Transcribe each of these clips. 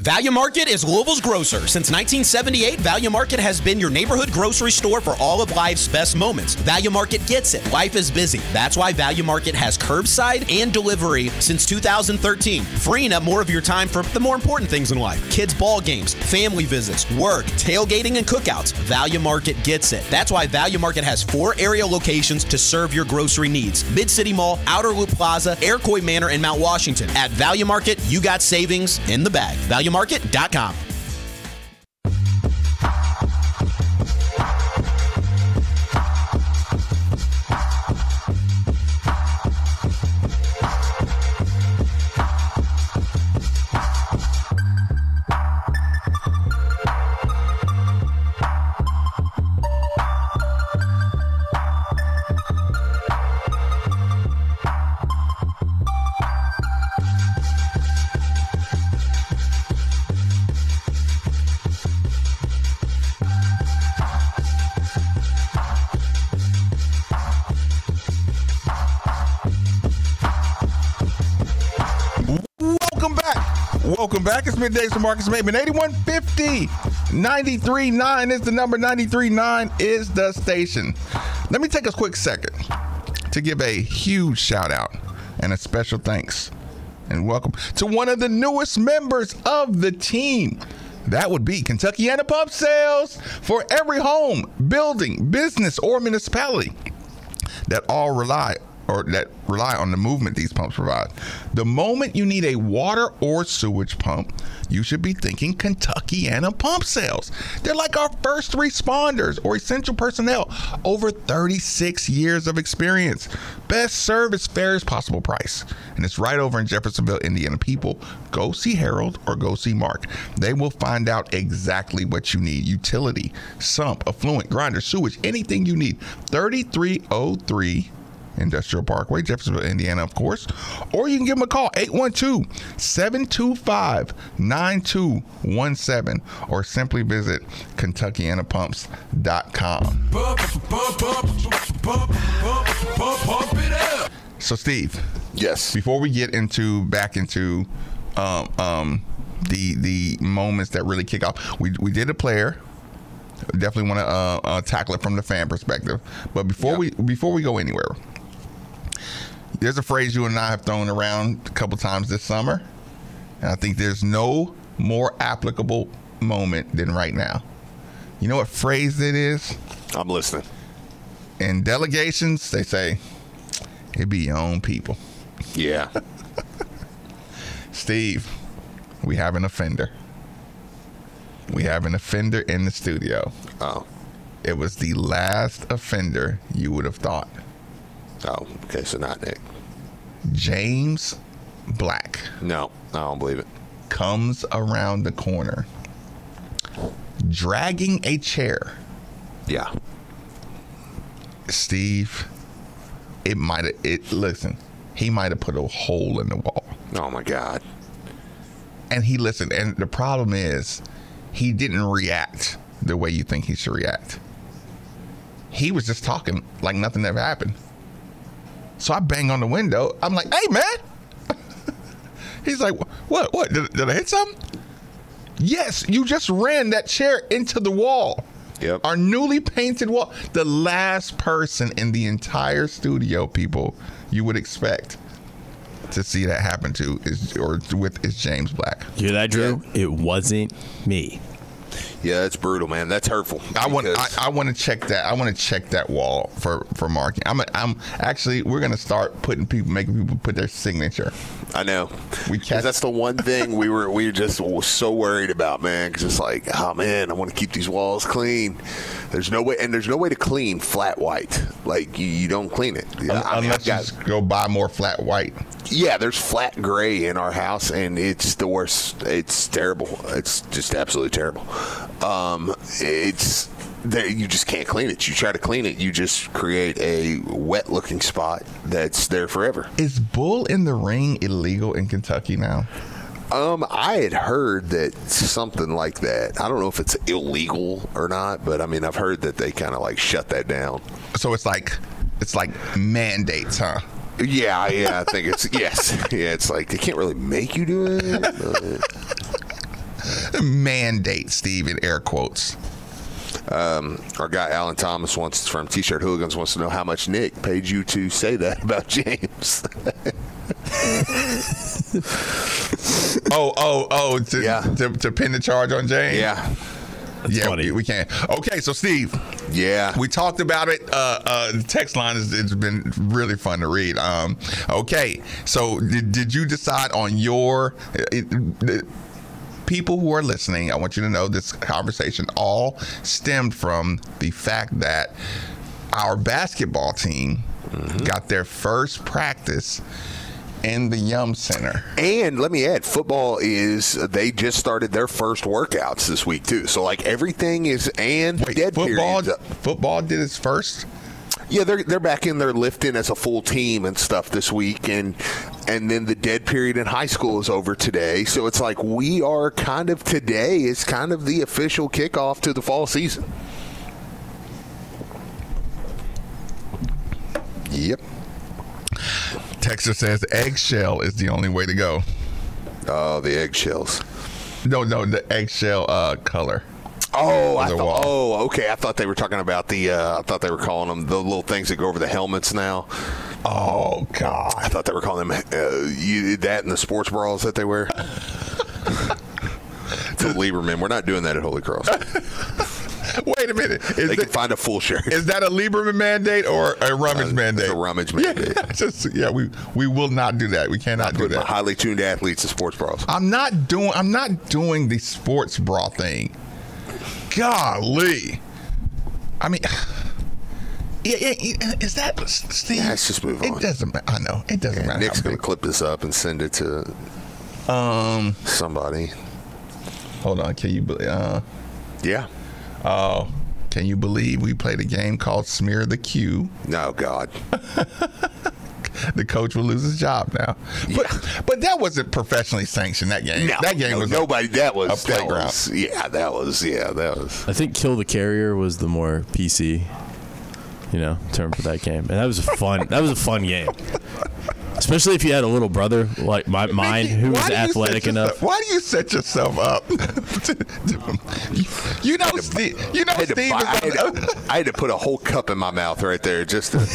Value Market is Louisville's grocer. Since 1978, Value Market has been your neighborhood grocery store for all of life's best moments. Value Market gets it. Life is busy. That's why Value Market has curbside and delivery since 2013, freeing up more of your time for the more important things in life. Kids' ball games, family visits, work, tailgating, and cookouts. Value Market gets it. That's why Value Market has 4 area locations to serve your grocery needs. Mid-City Mall, Outer Loop Plaza, Iroquois Manor, and Mount Washington. At Value Market, you got savings in the bag. ValueMarket.com. Welcome back. It's Middays with Marcus Maven. 8150 93.9 is the number. 93.9 is the station. Let me take a quick second to give a huge shout out and a special thanks and welcome to one of the newest members of the team. That would be Kentuckiana Pump Sales. For every home, building, business, or municipality that rely on the movement these pumps provide. The moment you need a water or sewage pump, you should be thinking Kentuckiana Pump Sales. They're like our first responders or essential personnel. Over 36 years of experience. Best service, fairest possible price. And it's right over in Jeffersonville, Indiana. People, go see Harold or go see Mark. They will find out exactly what you need. Utility, sump, affluent, grinder, sewage, anything you need. 3303 Industrial Parkway, Jeffersonville, Indiana, of course. Or you can give them a call, 812-725-9217, or simply visit KentuckianaPumps.com. So, Steve. Yes. Before we get back into the moments that really kick off, we did a player. Definitely want to tackle it from the fan perspective. But before we go anywhere, there's a phrase you and I have thrown around a couple times this summer, and I think there's no more applicable moment than right now. You know what phrase it is? I'm listening. In delegations, they say, it be your own people. Yeah. Steve, we have an offender. We have an offender in the studio. Oh. It was the last offender you would have thought. Oh, okay, so not Nick. James Black. No, I don't believe it. Comes around the corner, dragging a chair. Yeah. Steve, he might have put a hole in the wall. Oh, my God. And and the problem is, he didn't react the way you think he should react. He was just talking like nothing ever happened. So I bang on the window. I'm like, hey, man. He's like, what? Did I hit something? Yes, you just ran that chair into the wall. Yep. Our newly painted wall. The last person in the entire studio, people, you would expect to see that happen to is James Black. You hear that, Drew? Yeah. It wasn't me. Yeah, that's brutal, man. That's hurtful. I want to check that. I want to check that wall for marking. I'm actually, we're gonna start making people put their signature. I know. That's the one thing we were just so worried about, man. Because it's like, oh man, I want to keep these walls clean. There's no way to clean flat white. Like you don't clean it. Unless you just go buy more flat white. Yeah, there's flat gray in our house, and it's the worst. It's terrible. It's just absolutely terrible. You just can't clean it. You try to clean it, you just create a wet-looking spot that's there forever. Is bull in the ring illegal in Kentucky now? I had heard that something like that. I don't know if it's illegal or not, but I mean, I've heard that they kind of like shut that down. So it's like mandates, huh? Yeah, I think it's yes. Yeah, it's like they can't really make you do it. Mandate, Steve, in air quotes. Our guy Alan Thomas from T-Shirt Hooligans wants to know how much Nick paid you to say that about James. To pin the charge on James? Yeah. Yeah, we can. Okay, so Steve. Yeah. We talked about it. The text line it's been really fun to read. Okay, so did you decide on your people who are listening? I want you to know this conversation all stemmed from the fact that our basketball team got their first practice in the Yum Center. And let me add, they just started their first workouts this week too. So like everything is football did its first? Yeah, they're back in there lifting as a full team and stuff this week, and then the dead period in high school is over today. So it's like today is kind of the official kickoff to the fall season. Yep. Texter says eggshell is the only way to go. Oh, the eggshells. No, the eggshell color. Oh, okay. I thought they were talking about I thought they were calling them the little things that go over the helmets now. Oh, God. I thought they were calling them that and the sports bras that they wear. To Lieberman. We're not doing that at Holy Cross. Wait a minute. They can find a full shirt. Is that a Lieberman mandate or a Rummage mandate? It's a Rummage mandate. We will not do that. We cannot do that. Highly tuned athletes in sports bras. I'm not doing the sports bra thing. Golly. I mean, is that Steve? Yeah, let's just move on. It doesn't matter. I know. It doesn't matter. Nick's going to clip this up and send it to somebody. Hold on. Can you believe? Yeah. Oh, can you believe we played a game called Smear the Q? No, God. The coach will lose his job now. But that wasn't professionally sanctioned, that game. No, that game was nobody. That was a playground. That was. I think Kill the Carrier was the more PC, term for that game, and that was a fun game. Especially if you had a little brother like mine who was athletic enough. Why do you set yourself up? Steve. I had to put a whole cup in my mouth right there just to.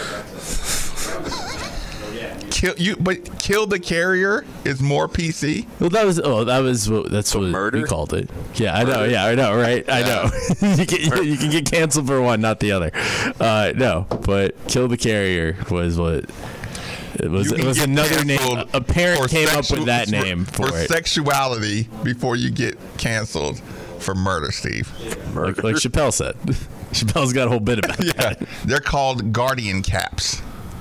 Kill the Carrier is more PC. Well, that's what murder? we called it. Yeah, I know. Yeah, I know. Right? I know. You can get canceled for one, not the other. No, but Kill the Carrier was what. It was another name. A parent came up with that name for it. Sexuality before you get canceled for murder, Steve. Like Chappelle said. Chappelle's got a whole bit about that. They're called guardian caps.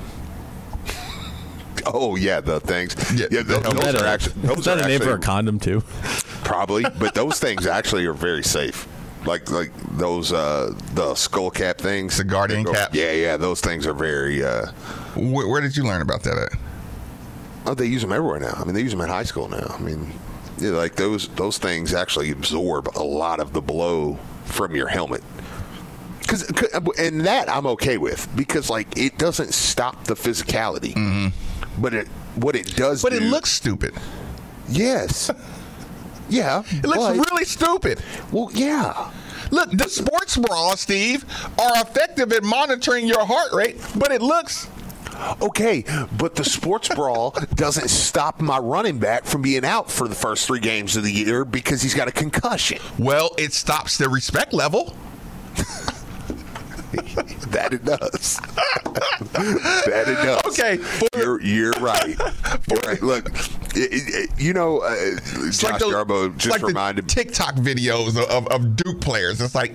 Oh, yeah, the things. Yeah, those are actually. Is that a name for a condom, too? Probably, but those things actually are very safe. Like those the skull cap things, the guardian caps. Yeah, those things are very. Where did you learn about that at? Oh, they use them everywhere now. I mean, they use them in high school now. I mean, like those things actually absorb a lot of the blow from your helmet. And that I'm okay with because like it doesn't stop the physicality, but what it does. But it looks stupid. Yes. Yeah, it looks really stupid. Well, yeah. Look, the sports bras, Steve, are effective at monitoring your heart rate, but it looks... Okay, but the sports bra doesn't stop my running back from being out for the first 3 games of the year because he's got a concussion. Well, it stops the respect level. That it does. That it does. Okay. You're right. You're right. Look, Josh Garbo just like reminded the TikTok videos of Duke players. It's like,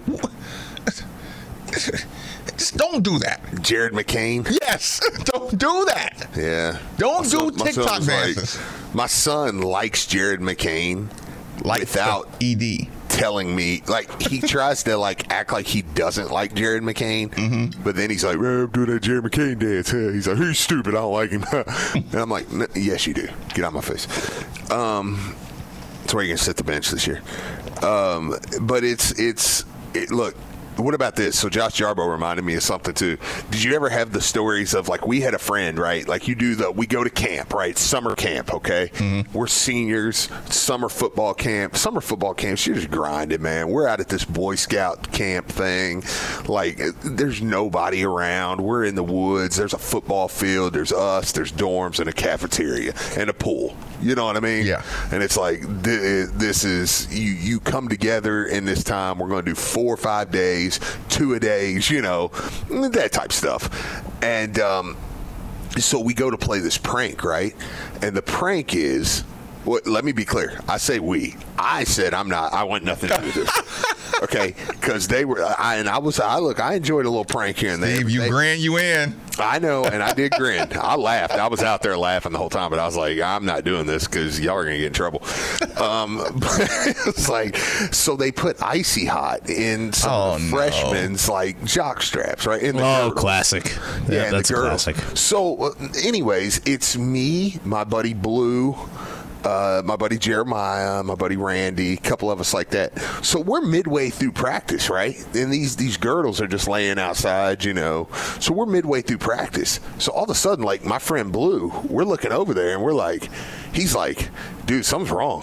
just don't do that. Jared McCain? Yes. Don't do that. Yeah. Don't do TikTok dances. My son likes Jared McCain without ED. Telling me, like, he tries to like act like he doesn't like Jared McCain, but then he's like, I'm doing that Jared McCain dance. He's like, he's stupid, I don't like him. And I'm like, yes you do, get out of my face. That's why you're gonna sit the bench this year. But look, What about this? So Josh Jarbo reminded me of something too. Did you ever have the stories of, like, we had a friend, right? Like, we go to camp, right? Summer camp, okay? Mm-hmm. We're seniors, summer football camp. Summer football camp, you're just grinding, man. We're out at this Boy Scout camp thing. Like, there's nobody around. We're in the woods. There's a football field. There's us. There's dorms and a cafeteria and a pool. You know what I mean? Yeah. And it's like, this is, you come together in this time. We're going to do 4 or 5 days. 2-a-days, that type stuff. And so we go to play this prank, right? And the prank is, let me be clear. I say we. I said I want nothing to do with this. Okay, because they were, I enjoyed a little prank here and there. Steve, you grin, you in. I know, and I did grin. I laughed. I was out there laughing the whole time, but I was like, I'm not doing this because y'all are going to get in trouble. But it's like, so they put Icy Hot in some of the freshmen's, like, jock straps, right? Classic. Yeah, that's a classic. So, anyways, it's me, my buddy Blue, my buddy Jeremiah, my buddy Randy, a couple of us like that. So we're midway through practice, right? And these girdles are just laying outside, So we're midway through practice. So all of a sudden, like, my friend Blue, we're looking over there and we're like, he's like, dude, something's wrong.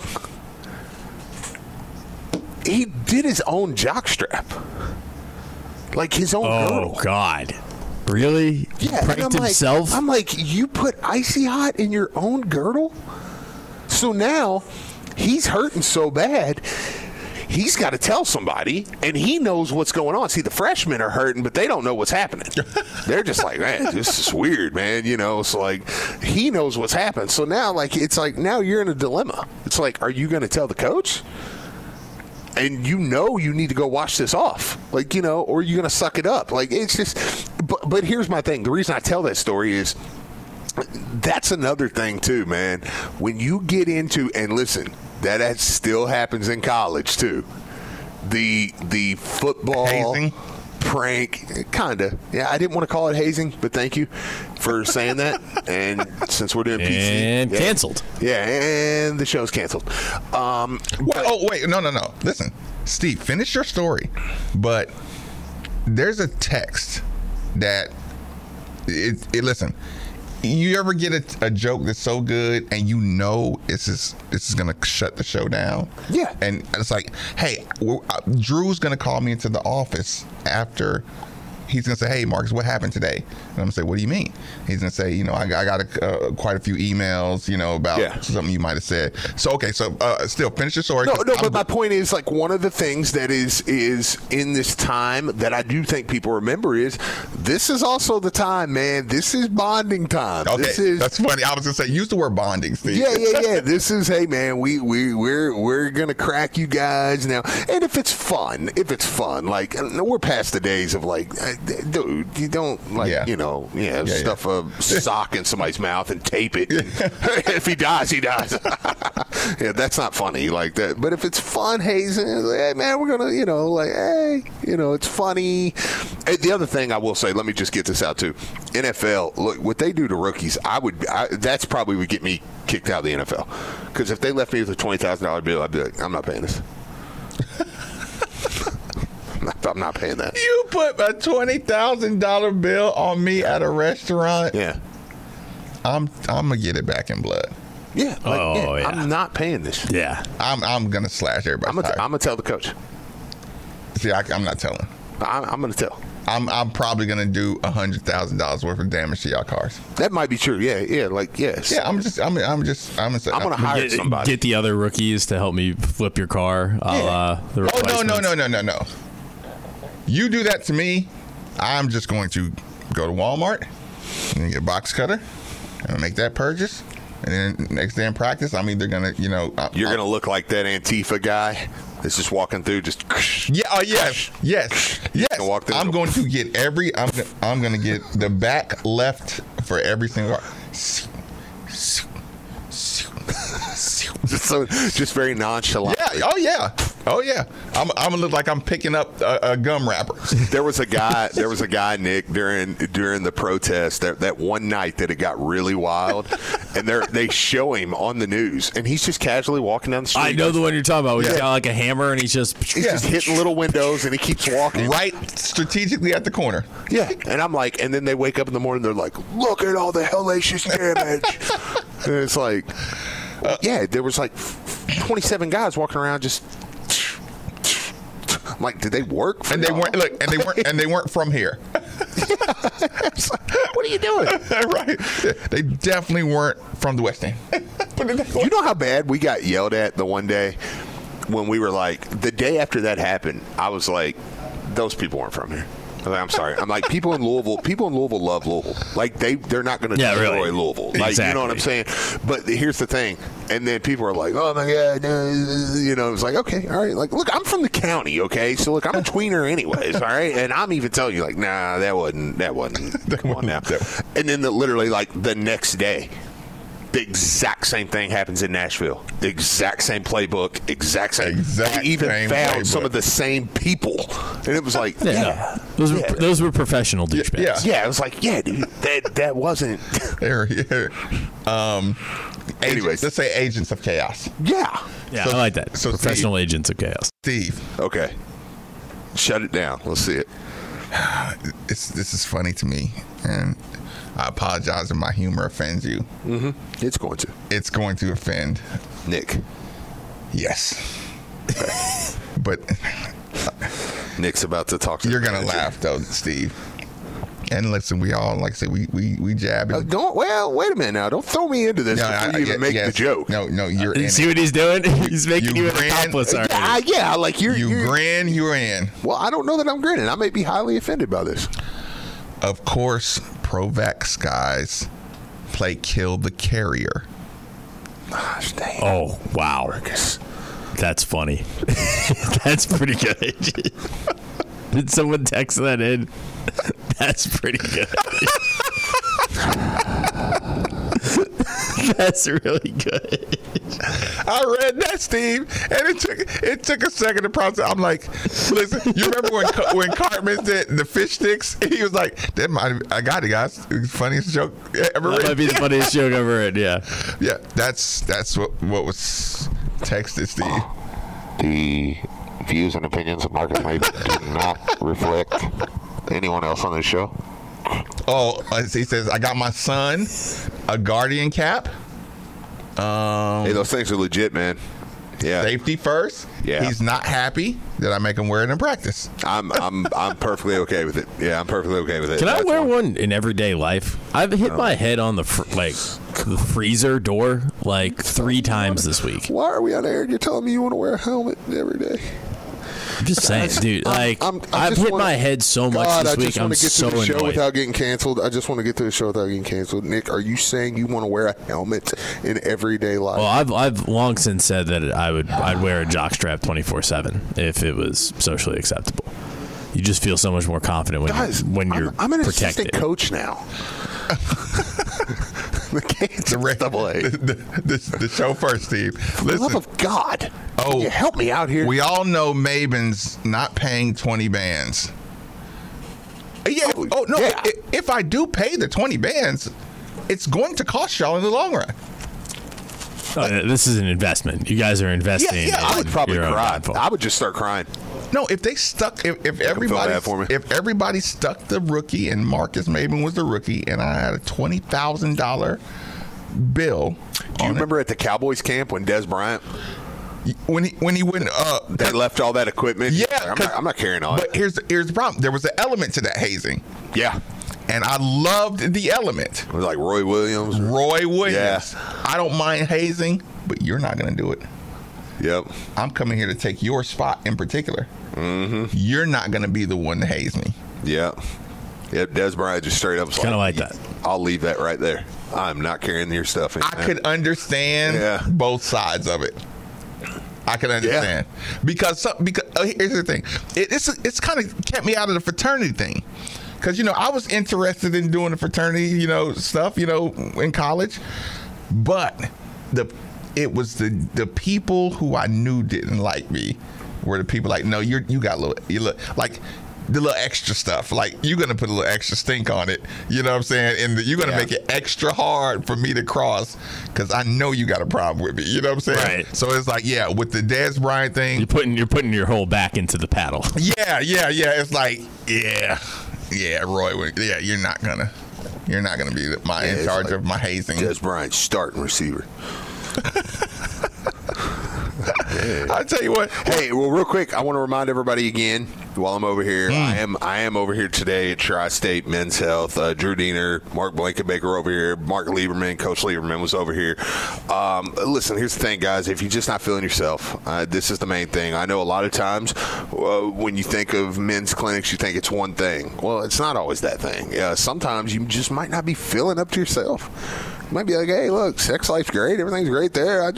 He did his own jockstrap. Like his own girdle. Oh, God. Really? Yeah. He pranked himself? I'm like, you put Icy Hot in your own girdle? So now he's hurting so bad, he's got to tell somebody, and he knows what's going on. See, the freshmen are hurting, but they don't know what's happening. They're just like, man, this is weird, man. So, like, he knows what's happened. So now, like, it's like, now you're in a dilemma. It's like, are you going to tell the coach? And you need to go wash this off, like, or are you going to suck it up? Like, it's just, but here's my thing. The reason I tell that story is, that's another thing too, man. When you get into, and listen, that still happens in college too. The football hazing prank, kinda. Yeah, I didn't want to call it hazing, but thank you for saying that. And since we're doing PC, and canceled. Yeah, and the show's canceled. Wait, no. Listen, Steve, finish your story. But there's a text that listen. You ever get a joke that's so good and this is gonna shut the show down? Yeah. And it's like, hey, Drew's gonna call me into the office after. He's gonna say, hey, Marcus, what happened today? And I'm gonna say, what do you mean? He's gonna say, I got quite a few emails, about something you might have said. So okay, still finish your story. No, but my point is, like, one of the things that is in this time that I do think people remember is this is also the time, man. This is bonding time. Okay, that's funny. I was gonna say, use the word bonding, Steve. Yeah. This is, hey, man, we're gonna crack you guys now, and if it's fun, like, we're past the days of, like, dude, you don't, like, stuff a sock in somebody's mouth and tape it. If he dies, he dies. Yeah, that's not funny like that. But if it's fun hazing, hey, man, we're gonna, it's funny. And the other thing I will say, let me just get this out too. NFL, look, what they do to rookies, that's probably would get me kicked out of the NFL. Because if they left me with a $20,000 bill, I'd be like, I'm not paying this. I'm not paying that. You put a $20,000 bill on me at a restaurant. Yeah, I'm gonna get it back in blood. Yeah. I'm not paying this. Yeah. I'm gonna slash everybody. I'm gonna tell the coach. See, I'm not telling. I'm gonna tell. I'm probably gonna do $100,000 worth of damage to y'all cars. That might be true. Yeah. Like, yes. Yeah. I'm gonna hire somebody. Get the other rookies to help me flip your car. No. You do that to me, I'm just going to go to Walmart and get a box cutter and make that purchase. And then next day in practice, I'm either going to, You're going to look like that Antifa guy that's just walking through, just. Yeah. Oh, yes. I'm going to get I'm going to get the back left for every single car. Just very nonchalant. Oh yeah. I'm gonna look like I'm picking up a gum wrapper. There was a guy, Nick, during the protest that one night that it got really wild, and they show him on the news, and he's just casually walking down the street. I know the one you're talking about. He's got like a hammer, and he's just hitting little windows, and he keeps walking right strategically at the corner. Yeah, and I'm like, and then they wake up in the morning, they're like, look at all the hellacious damage. And it's like, yeah, there was like 27 guys walking around just. I'm like, did they work? And they weren't. Look, and they weren't from here. Like, what are you doing? Right? They definitely weren't from the West End. You know how bad we got yelled at the one day when we were like, the day after that happened, I was like, those people weren't from here. I'm sorry. I'm like, people in Louisville love Louisville. Like, they're not going to destroy Louisville. Like, exactly. You know what I'm saying? But here's the thing. And then people are like, oh, my God. You know, it's like, okay, all right. Like, look, I'm from the county, okay? So, look, I'm a tweener anyways, all right? And I'm even telling you, like, nah, that wasn't. Come on now. And then literally, like, the next day, the exact same thing happens in Nashville. The exact same playbook, they even found some of the same people. And it was like, Those were professional douchebags. Yeah, it was like, yeah, dude, that wasn't. Anyways, let's say agents of chaos. Yeah, so, I like that. So professional agents of chaos. Steve. Okay. Shut it down. Let's see it. This is funny to me, and I apologize if my humor offends you. Mm-hmm. It's going to. It's going to offend Nick. Yes. But Nick's about to talk to you're going to laugh, though, Steve. And listen, we all, like I said, we jab. Wait a minute now. Don't throw me into this before you even make the joke. No, you're in. See what he's doing? He's making you an accomplice already. Yeah, like you grin, you're in. Well, I don't know that I'm grinning. I may be highly offended by this. Of course, Pro-Vax guys play Kill the Carrier. Gosh, dang. Oh, wow. Marcus. That's funny. That's pretty good. Did someone text that in? That's pretty good. That's really good. I read that, Steve, and it took a second to process. I'm like, listen, you remember when Cartman did the fish sticks? He was like, I got it, guys. It was the funniest joke ever read. That might be the funniest joke ever read, yeah. Yeah, that's what was texted, Steve. The views and opinions of Marcus Maben do not reflect anyone else on this show. Oh, he says, I got my son a Guardian cap. Hey, those things are legit, man. Yeah. Safety first. Yeah. He's not happy that I make him wear it in practice. I'm perfectly okay with it. Yeah, I'm perfectly okay with it. Can I wear one in everyday life? I've hit my head on the freezer door like 3 times this week. Why are we on air and you're telling me you want to wear a helmet every day? I'm just saying, dude. I've hit my head so much this week. I'm so annoyed. Show without getting canceled. I just want to get to the show without getting canceled. Nick, are you saying you want to wear a helmet in everyday life? Well, I've long since said that I'd wear a jockstrap 24/7 if it was socially acceptable. You just feel so much more confident when you're I'm an protected. assistant coach now. The chauffeur, Steve. For the love of God. Oh, you help me out here. We all know Maben's not paying 20 bands. Yeah. Oh, no. Yeah. If I do pay the 20 bands, it's going to cost y'all in the long run. This is an investment. You guys are investing. Yeah, I would probably cry. I would just start crying. No, if they stuck, if everybody stuck the rookie and Marcus Maben was the rookie, and I had a $20,000 bill. Do you remember at the Cowboys camp when Des Bryant? When he went, they left all that equipment. Yeah, I'm not carrying all. But here's the problem. There was an element to that hazing. Yeah. And I loved the element. It was like Roy Williams. Yeah. I don't mind hazing, but you're not going to do it. Yep. I'm coming here to take your spot in particular. Mm-hmm. You're not going to be the one to haze me. Yeah. Yep. Des Bryant just straight up. Kind of like that. I'll leave that right there. I'm not carrying your stuff. I could understand both sides of it. I can understand because here's the thing. It's kind of kept me out of the fraternity thing. Because, I was interested in doing the fraternity, stuff, in college. But it was the people who I knew didn't like me were the people like, no, you got you look like the little extra stuff. Like, you're going to put a little extra stink on it. You know what I'm saying? And you're going to make it extra hard for me to cross because I know you got a problem with me. You know what I'm saying? Right. So it's like, with the Dez Bryant thing. You're putting your whole back into the paddle. Yeah. It's like, Roy, you're not going to be in charge of my hazing. Dez Bryant, starting receiver. I tell you what. Hey, well, real quick, I want to remind everybody again while I'm over here. I am over here today at Tri-State Men's Health. Drew Diener, Mark Blankenbaker over here. Mark Lieberman, Coach Lieberman was over here. Listen, here's the thing, guys. If you're just not feeling yourself, this is the main thing. I know a lot of times when you think of men's clinics, you think it's one thing. Well, it's not always that thing. Sometimes you just might not be feeling up to yourself. You might be like, hey, look, sex life's great. Everything's great there. I'm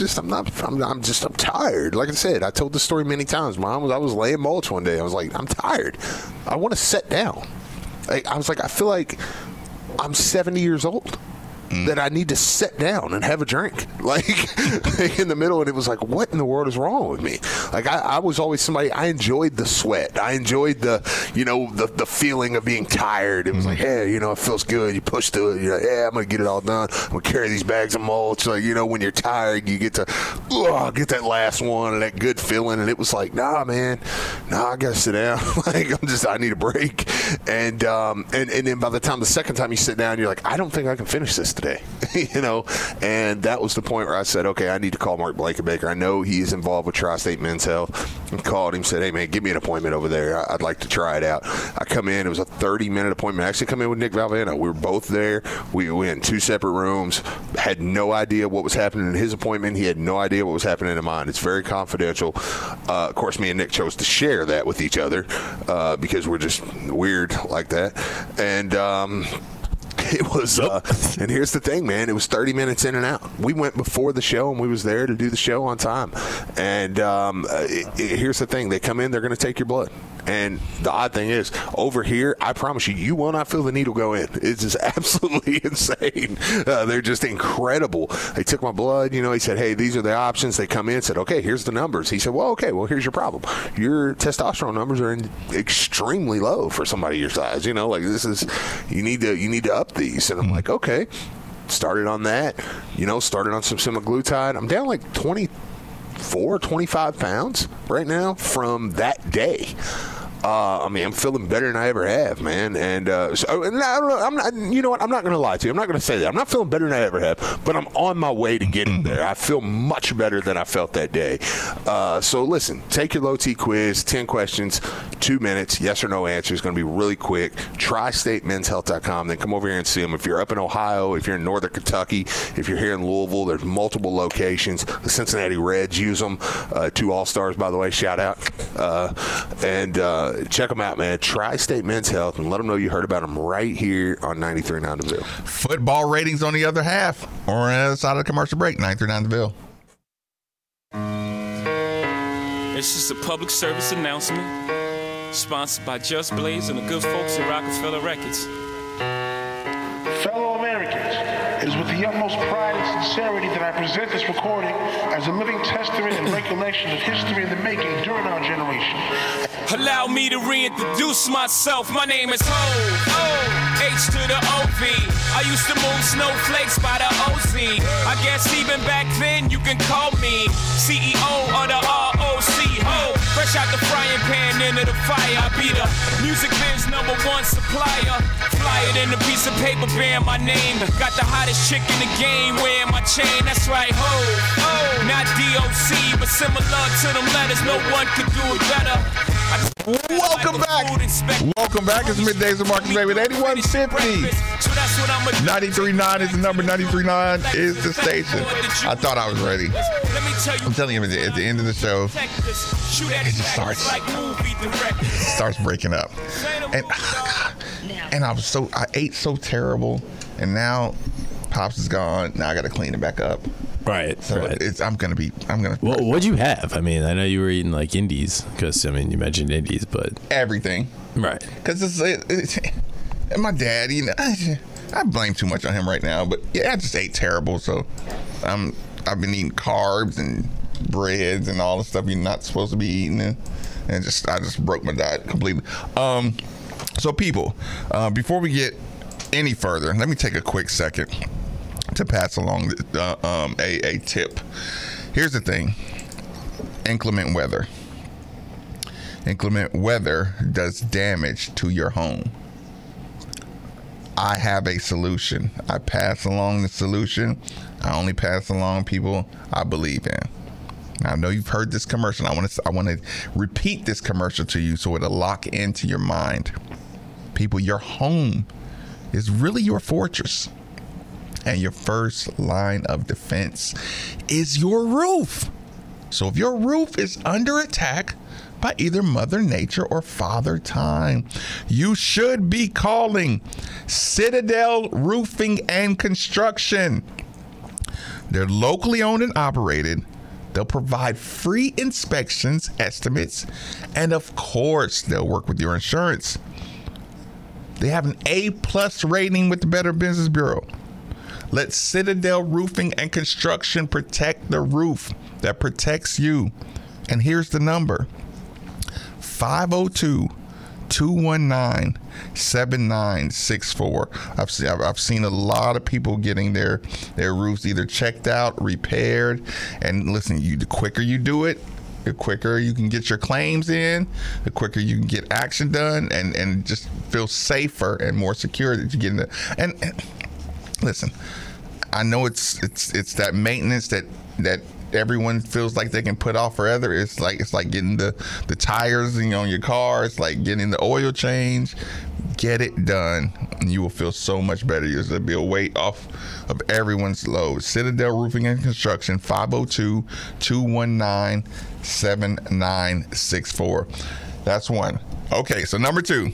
tired. Like I said, I told this story many times. I was laying mulch one day. I was like, I'm tired. I want to sit down. I was like, I feel like I'm 70 years old. That I need to sit down and have a drink, like in the middle. And it was like, what in the world is wrong with me? Like, I was always somebody, I enjoyed the sweat. I enjoyed the feeling of being tired. It was like, hey, it feels good. You push through it. You're like, I'm going to get it all done. I'm going to carry these bags of mulch. Like, when you're tired, you get to get that last one and that good feeling. And it was like, nah, man, I got to sit down. Like, I need a break. And then by the time the second time you sit down, you're like, I don't think I can finish this today. And that was the point where I said, okay, I need to call Mark Blankenbaker. I know he's involved with Tri-State Men's Health. I called him, said, hey, man, give me an appointment over there. I'd like to try it out. I come in. It was a 30-minute appointment. I actually come in with Nick Valvano. We were both there. We were in two separate rooms. Had no idea what was happening in his appointment. He had no idea what was happening in mine. It's very confidential. Of course, me and Nick chose to share that with each other because we're just weird like that. And it was, and here's the thing, man. It was 30 minutes in and out. We went before the show, and we was there to do the show on time. And here's the thing. They come in, they're going to take your blood. And the odd thing is, over here, I promise you, you will not feel the needle go in. It's just absolutely insane. They're just incredible. They took my blood. He said, hey, these are the options. They come in and said, okay, here's the numbers. He said, well, here's your problem. Your testosterone numbers are extremely low for somebody your size. Like, this is, you need to up these. And I'm like, okay. Started on that. Started on some semaglutide. I'm down like 25 pounds right now from that day. I'm feeling better than I ever have, man. And I'm not. You know what? I'm not going to lie to you. I'm not going to say that. I'm not feeling better than I ever have, but I'm on my way to getting there. I feel much better than I felt that day. So listen, take your low T quiz, 10 questions, 2 minutes, yes or no answer. It's going to be really quick. TriStateMen'sHealth.com. Then come over here and see them. If you're up in Ohio, if you're in Northern Kentucky, if you're here in Louisville, there's multiple locations. The Cincinnati Reds use them. 2 All-Stars, by the way. Shout out. Check them out, man. Tri-State Men's Health, and let them know you heard about them right here on 93.9 The Ville. Football ratings on the other half, or on the other side of the commercial break. 93.9 The Ville. It's just a public service announcement, sponsored by Just Blaze and the good folks at Rockefeller Records. Fellow Americans, it is with the utmost pride and sincerity that I present this recording as a living testament and recollection of history in the making during our generation. Allow me to reintroduce myself. My name is Ho, H to the O-V. I used to move snowflakes by the OZ. I guess even back then you can call me CEO of the ROC. Ho, fresh out the frying pan into the fire. I be the music biz #1 supplier. Fly it in a piece of paper bearing my name. Got the hottest chick in the game wearing my chain. That's right, Ho, not DOC, but similar to them letters. No one could do it better. Welcome back. It's Middays with Marcus Baby at 8150. 93.9 is the number. 93.9 is the station. I thought I was ready. I'm telling you, at the end of the show, it just starts breaking up. And I ate so terrible, and now Pops is gone. Now I got to clean it back up. Right. So right. I'm gonna. Well, what'd you have? I mean, I know you were eating like Indies because you mentioned Indies, but everything. Right. Because it's my dad. I blame too much on him right now, but yeah, I just ate terrible. So I'm I've been eating carbs and breads and all the stuff you're not supposed to be eating, and I just broke my diet completely. So people, before we get any further, let me take a quick second to pass along a tip. Here's the thing: inclement weather. Inclement weather does damage to your home. I have a solution. I pass along the solution. I only pass along people I believe in. Now, I know you've heard this commercial. I want to repeat this commercial to you so it'll lock into your mind. People, your home is really your fortress. And your first line of defense is your roof. So if your roof is under attack by either Mother Nature or Father Time, you should be calling Citadel Roofing and Construction. They're locally owned and operated. They'll provide free inspections, estimates, and of course, they'll work with your insurance. They have an A+ rating with the Better Business Bureau. Let Citadel Roofing and Construction protect the roof that protects you. And here's the number: 502-219-7964. I've seen a lot of people getting their roofs either checked out, repaired, and listen, the quicker you do it, the quicker you can get your claims in, the quicker you can get action done, and just feel safer and more secure that you get in and listen, I know it's that maintenance that everyone feels like they can put off forever. It's like getting the tires on your car. It's like getting the oil change. Get it done, and you will feel so much better. There'll be a weight off of everyone's load. Citadel Roofing and Construction, 502-219-7964. That's one. Okay, so number two.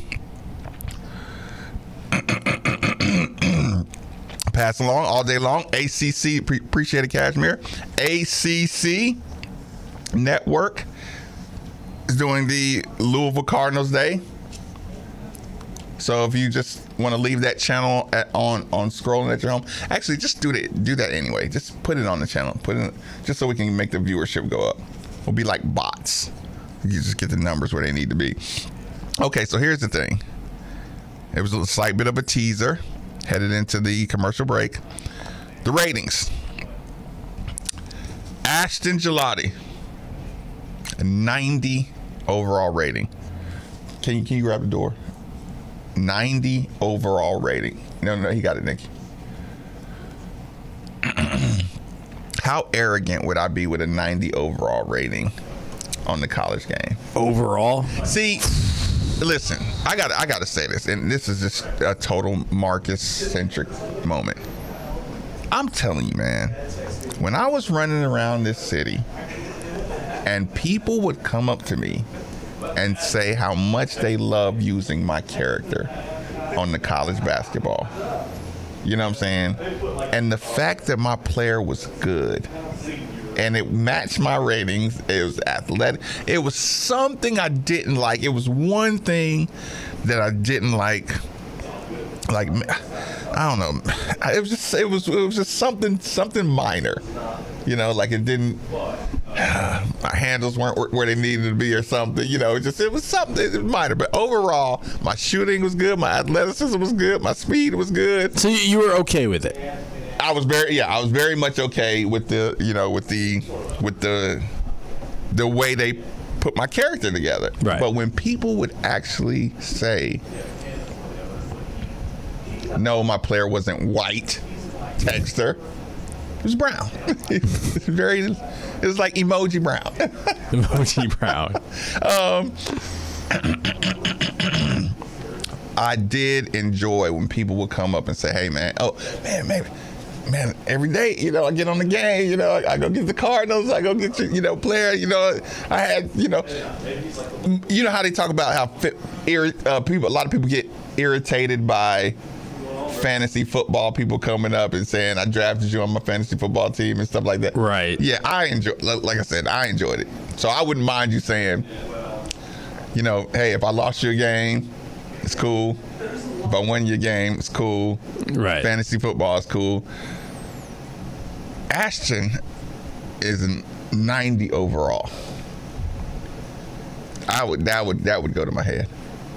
Pass along all day long. ACC, appreciate it, Cashmere. ACC Network is doing the Louisville Cardinals Day. So if you just want to leave that channel on scrolling at your home, actually just do that anyway. Just put it on the channel. Put it just so we can make the viewership go up. We'll be like bots. You just get the numbers where they need to be. Okay, so here's the thing. It was a slight bit of a teaser. Headed into the commercial break. The ratings. Ashton Gelati, a 90 overall rating. Can you grab the door? 90 overall rating. No, he got it, Nikki. How arrogant would I be with a 90 overall rating on the college game? Overall? See, listen, I gotta say this, and this is just a total Marcus-centric moment. I'm telling you, man, when I was running around this city and people would come up to me and say how much they love using my character on the college basketball, you know what I'm saying? And the fact that my player was good and it matched my ratings, it was athletic. It was something I didn't like. It was one thing that I didn't like. Like, I don't know. It was just something minor. You know, like it didn't. My handles weren't where they needed to be or something. You know, it was something minor. But overall, my shooting was good. My athleticism was good. My speed was good. So you were okay with it? I was very much okay with the way they put my character together. Right. But when people would actually say, no, my player wasn't white, Texter, it was brown. It was like emoji brown. Emoji brown. I did enjoy when people would come up and say, hey, man, man, every day, you know, I get on the game, you know, I go get the Cardinals, I go get your, player, you know, I had, you know how they talk about how a lot of people get irritated by fantasy football people coming up and saying, I drafted you on my fantasy football team and stuff like that. Right. Yeah, like I said, I enjoyed it. So I wouldn't mind you saying, you know, hey, if I lost your game, it's cool. If I won your game, it's cool. Right. Fantasy football is cool. Ashton is 90 overall. That would go to my head.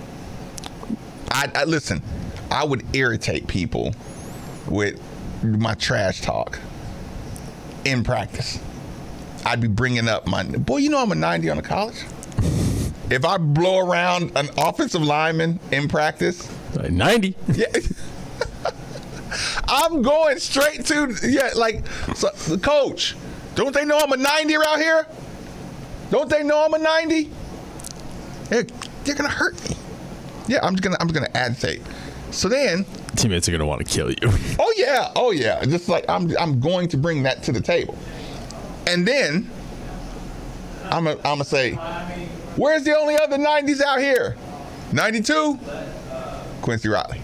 I listen. I would irritate people with my trash talk in practice. I'd be bringing up boy. You know I'm a 90 on the college. If I blow around an offensive lineman in practice, 90. Yeah. I'm going straight to so the coach. Don't they know I'm a 90 around here? Don't they know I'm a 90? They're gonna hurt me. Yeah, I'm gonna agitate. So then teammates are gonna want to kill you. Oh yeah. Just like I'm going to bring that to the table, and then I'm gonna say, where's the only other 90s out here? 92, Quincy Riley.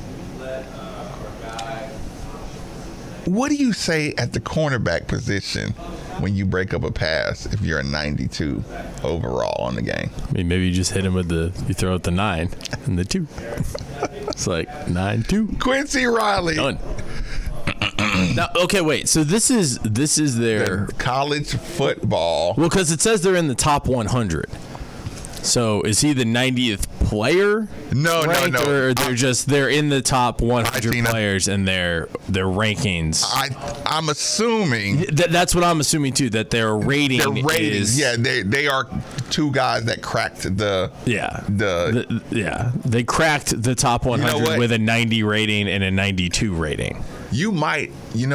What do you say at the cornerback position when you break up a pass if you're a 92 overall on the game? I mean, maybe you just hit him with you throw out the 9 and the 2. It's like 9-2. Quincy Riley. Done. Now, okay, wait. So this is their college football. Well, because it says they're in the top 100. So is he the 90th player? No. Or they're in the top 100 players and their rankings. I'm assuming that's what I'm assuming too. That their rating is they are two guys that cracked they cracked the top 100 with a 90 rating and a 92 rating. We might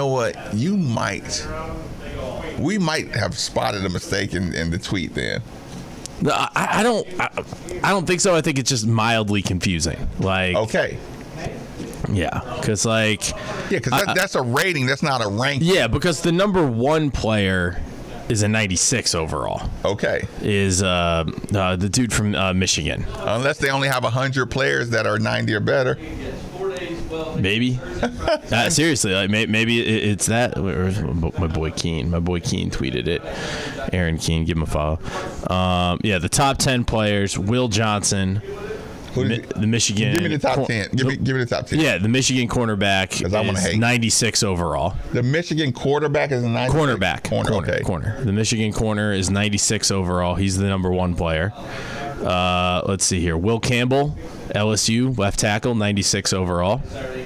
have spotted a mistake in the tweet then. I don't think so. I think it's just mildly confusing. Okay. Yeah, because that's a rating. That's not a ranking. Yeah, because the number 1 player is a 96 overall. Okay. Is the dude from Michigan. Unless they only have 100 players that are 90 or better. Maybe. Seriously, maybe it's that. My boy Keene tweeted it. Aaron Keene, give him a follow. The top 10 players: Will Johnson, the Michigan. Give me the top 10. Give me the top 10. Yeah, the Michigan cornerback is 96 overall. The Michigan quarterback is 96. Corner. The Michigan corner is 96 overall. He's the number 1 player. Let's see here. Will Campbell, LSU, left tackle, 96 overall.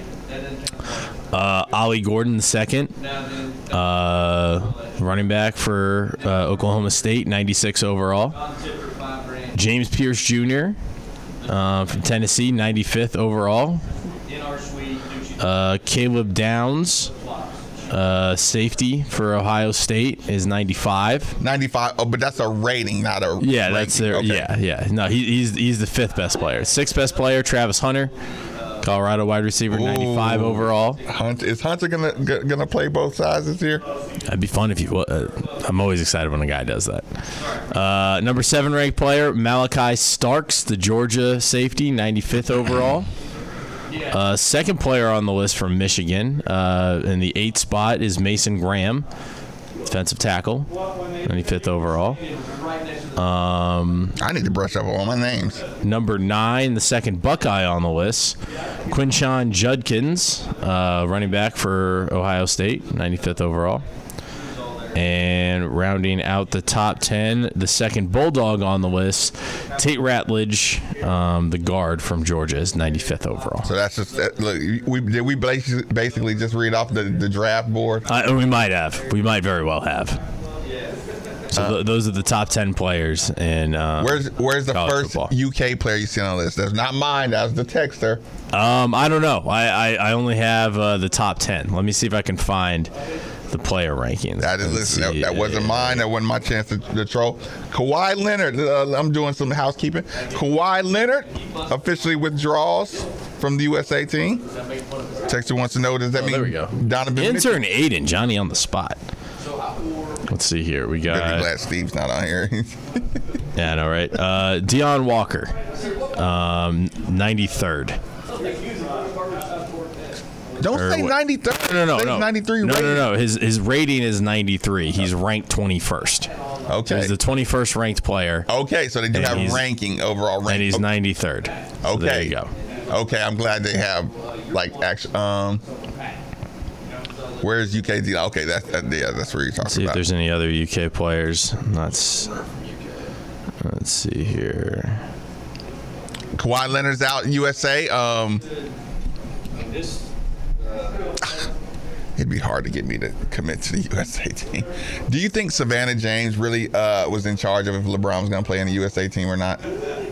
Ollie Gordon, the second. Running back for Oklahoma State, 96 overall. James Pierce Jr. From Tennessee, 95th overall. Caleb Downs, safety for Ohio State, is 95. 95. Oh, but that's a rating, not a yeah. ranking. That's their yeah. No, he's the 5th best player. 6th best player, Travis Hunter, Colorado wide receiver, 95 overall. Is Hunter gonna play both sides this year? That'd be fun if you. I'm always excited when a guy does that. Number 7 ranked player, Malachi Starks, the Georgia safety, 95th overall. Second player on the list from Michigan in the 8th spot is Mason Graham, defensive tackle, 95th overall. I need to brush up on my names. Number 9, the second Buckeye on the list, Quinshon Judkins, running back for Ohio State, 95th overall. And rounding out the top 10, the second Bulldog on the list, Tate Ratledge, the guard from Georgia, is 95th overall. So that's just look. Did we basically just read off the draft board? We might have. We might very well have. So those are the top 10 players. And where's the first football. UK player you see on the list? That's not mine. That was the texter. I don't know. I only have the top 10. Let me see if I can find the player rankings. That wasn't mine. That wasn't my chance to troll. Kawhi Leonard. I'm doing some housekeeping. Kawhi Leonard officially withdraws from the USA team. Texter wants to know, does that mean there we go. Donovan Intern Aiden, Johnny on the spot. Let's see here. We got. Really glad Steve's not on here. Yeah, I know, right? Deion Walker, 93rd. Don't say 93rd. No. 93 No. His rating is 93. He's ranked 21st. Okay. So he's the 21st ranked player. Okay, so they do have ranking, overall ranking. And he's 93rd. So okay. There you go. Okay, I'm glad they have, Where's UKD? Okay, that's where you're talking about. See if there's any other UK players. Let's see here. Kawhi Leonard's out in USA. It'd be hard to get me to commit to the USA team. Do you think Savannah James really was in charge of if LeBron was going to play in the USA team or not?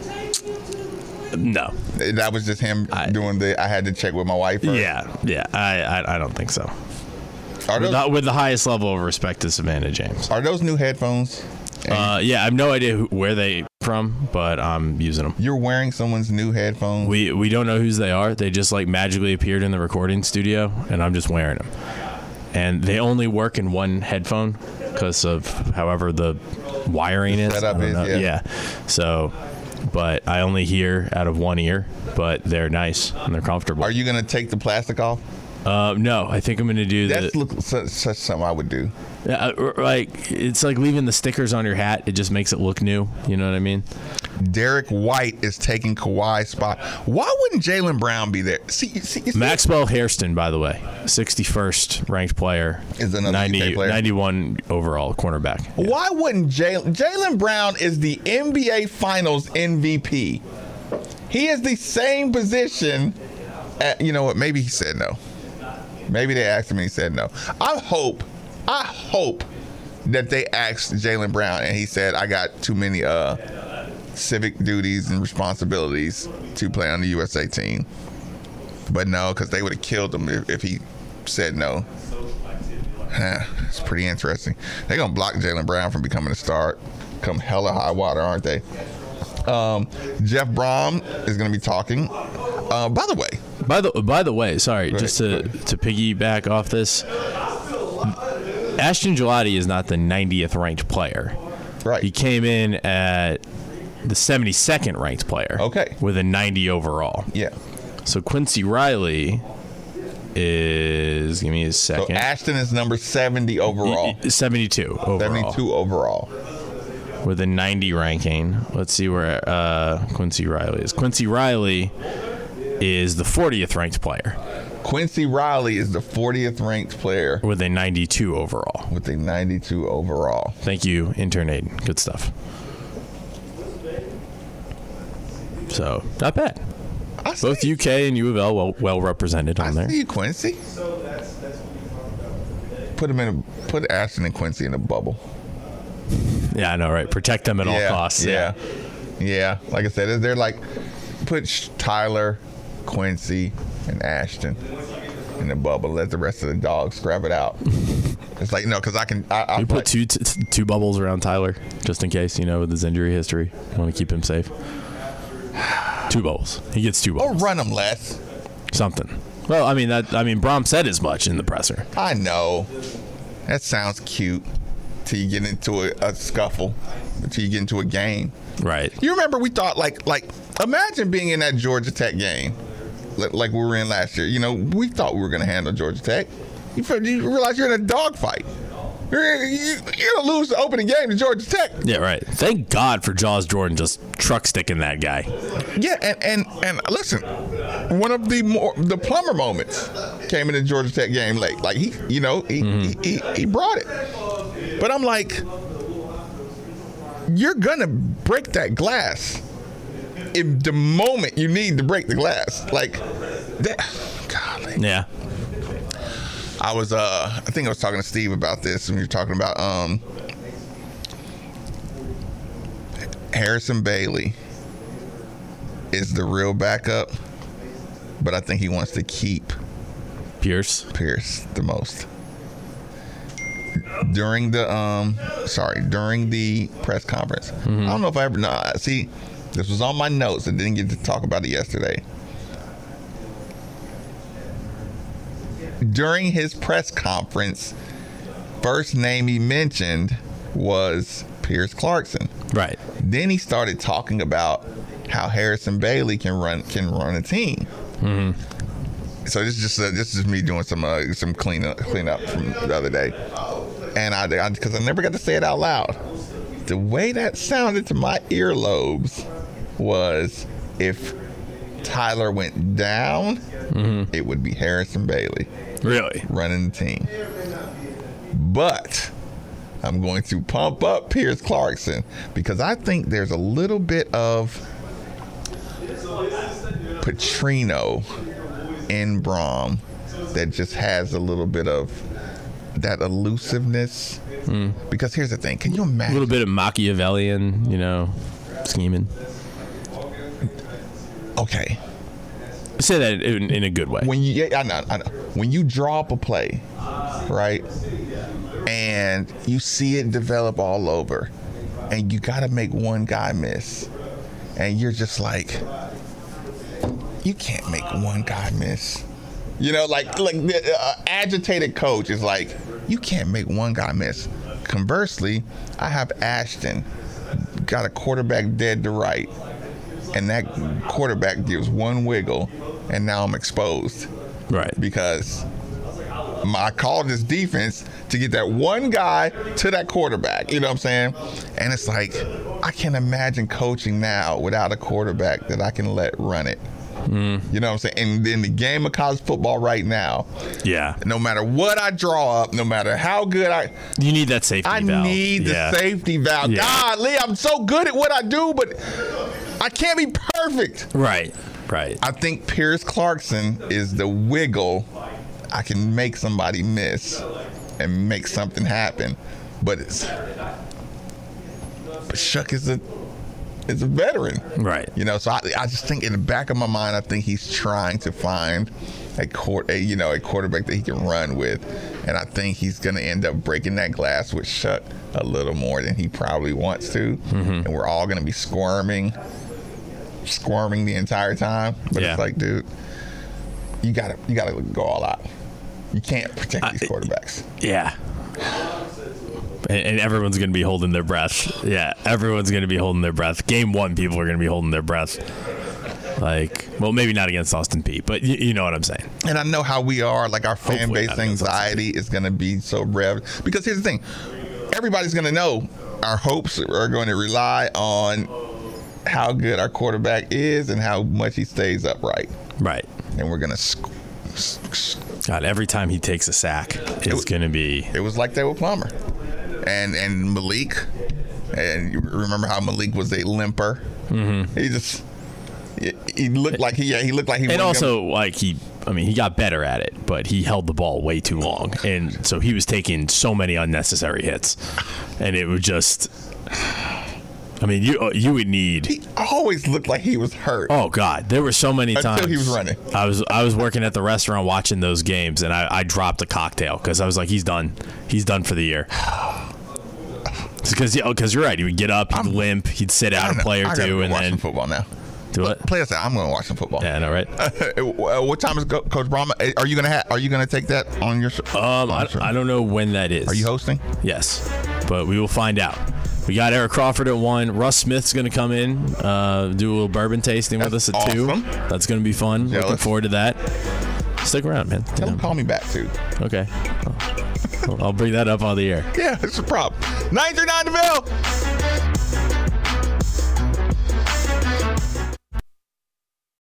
No. That was just him doing I had to check with my wife first? Yeah. I don't think so. With the highest level of respect to Savannah James. Are those new headphones? I have no idea where they from, but I'm using them. You're wearing someone's new headphones? We don't know whose they are. They just like magically appeared in the recording studio, and I'm just wearing them. And they only work in one headphone because of however the wiring is. Setup is, yeah. So, but I only hear out of one ear, but they're nice and they're comfortable. Are you going to take the plastic off? No, I think I'm going to do That's such something I would do. Like it's like leaving the stickers on your hat. It just makes it look new. You know what I mean? Derek White is taking Kawhi's spot. Why wouldn't Jaylen Brown be there? See, Maxwell Hairston, by the way, 61st ranked player, is another 91 overall cornerback. Yeah. Why wouldn't Jaylen Brown is the NBA Finals MVP? He is the same position. You know what? Maybe he said no. Maybe they asked him and he said no. I hope that they asked Jaylen Brown and he said, I got too many civic duties and responsibilities to play on the USA team. But no, because they would have killed him if he said no. It's pretty interesting. They're going to block Jaylen Brown from becoming a star come hella high water, aren't they? Jeff Brom is going to be talking. By the way, sorry, just to piggyback off this, Ashton Gelati is not the 90th ranked player. Right. He came in at the 72nd ranked player. Okay. With a 90 overall. Yeah. So Quincy Riley is, give me a second. So Ashton is number 70 overall. 72 overall. 72 overall. With a 90 ranking. Let's see where Quincy Riley is. Quincy Riley is the 40th ranked player. Quincy Riley is the 40th ranked player. With a 92 overall. Thank you, intern Aiden. Good stuff. So, not bad. Both UK and U of L well represented on there. I see you, Quincy. Put Ashton and Quincy in a bubble. Yeah, I know, right? Protect them at all costs. Yeah. Like I said, they're like, put Tyler, Quincy, and Ashton in the bubble. Let the rest of the dogs scrap it out. It's like, no, because I put two bubbles around Tyler just in case, with his injury history. You want to keep him safe. 2 bubbles. He gets 2 bubbles. Or run them less. Something. Well, Brom said as much in the presser. I know. That sounds cute. Till you get into a scuffle. Till you get into a game. Right. You remember we thought like imagine being in that Georgia Tech game like we were in last year. We thought we were going to handle Georgia Tech. You realize you're in a dogfight. You're going to lose the opening game to Georgia Tech. Yeah, right. Thank God for Jaws Jordan just truck sticking that guy. Yeah, and listen, one of the Plummer moments came in the Georgia Tech game late. Like he brought it. But I'm like, you're going to break that glass in the moment you need to break the glass. Like that. Golly. Yeah. I think I was talking to Steve about this, and we were talking about Harrison Bailey is the real backup, but I think he wants to keep Pierce the most. During the press conference. I don't know if I ever see, this was on my notes. I didn't get to talk about it yesterday. During his press conference, first name he mentioned was Pierce Clarkson. Right. Then he started talking about how Harrison Bailey can run a team. Mm-hmm. So this is just me doing some cleanup from the other day, and because I never got to say it out loud. The way that sounded to my earlobes was if Tyler went down, it would be Harrison Bailey. Really? Running the team. But I'm going to pump up Pierce Clarkson because I think there's a little bit of Petrino in Brom that just has a little bit of that elusiveness. Because here's the thing. Can you imagine? A little bit of Machiavellian, scheming. Okay. Say that in a good way. I know. When you draw up a play, right, and you see it develop all over, and you got to make one guy miss, and you're just like, you can't make one guy miss. Like the agitated coach is like, you can't make one guy miss. Conversely, I have Ashton, got a quarterback dead to right, and that quarterback gives one wiggle, and now I'm exposed. Right. Because I called this defense to get that one guy to that quarterback. You know what I'm saying? And it's like, I can't imagine coaching now without a quarterback that I can let run it. You know what I'm saying? And in the game of college football right now, no matter what I draw up, no matter how good you need that safety valve. I need the safety valve. God, Lee, I'm so good at what I do, but I can't be perfect. Right. I think Pierce Clarkson is the wiggle. I can make somebody miss and make something happen, but Shuck is a veteran, right? So I just think in the back of my mind, I think he's trying to find a quarterback that he can run with, and I think he's going to end up breaking that glass with Shuck a little more than he probably wants to, and we're all going to be squirming the entire time. But it's like, dude, you gotta go all out. You can't protect these quarterbacks. Yeah. And everyone's going to be holding their breath. Yeah, everyone's going to be holding their breath. Game 1, people are going to be holding their breath. Maybe not against Austin Peay, but you know what I'm saying. And I know how we are. Like, our fan base anxiety is going to be so revved. Because here's the thing. Everybody's going to know our hopes are going to rely on how good our quarterback is and how much he stays upright. Right. And we're going to... God, every time he takes a sack, it's going to be... It was like that with Plummer. And Malik, and you remember how Malik was a limper. He looked like he looked like he. And also, he got better at it, but he held the ball way too long, and so he was taking so many unnecessary hits, and it would just. You would need. He always looked like he was hurt. Oh God, there were so many times until he was running. I was working at the restaurant watching those games, and I dropped a cocktail because I was like, he's done for the year. Because you're right, he would get up, he'd limp, he'd sit out a play or two, and then football now. Do what? Play us out. I'm going to watch some football. Yeah, I know, right? What time is Coach Brahma? Are you gonna take that on your show? I don't know when that is. Are you hosting? Yes, but we will find out. We got Eric Crawford at 1. Russ Smith's going to come in, do a little bourbon tasting with us at 2. That's going to be fun. Looking forward to that. Stick around, man. Tell him call me back, too. Okay. I'll bring that up on the air. Yeah, it's a problem. 939 DeVille.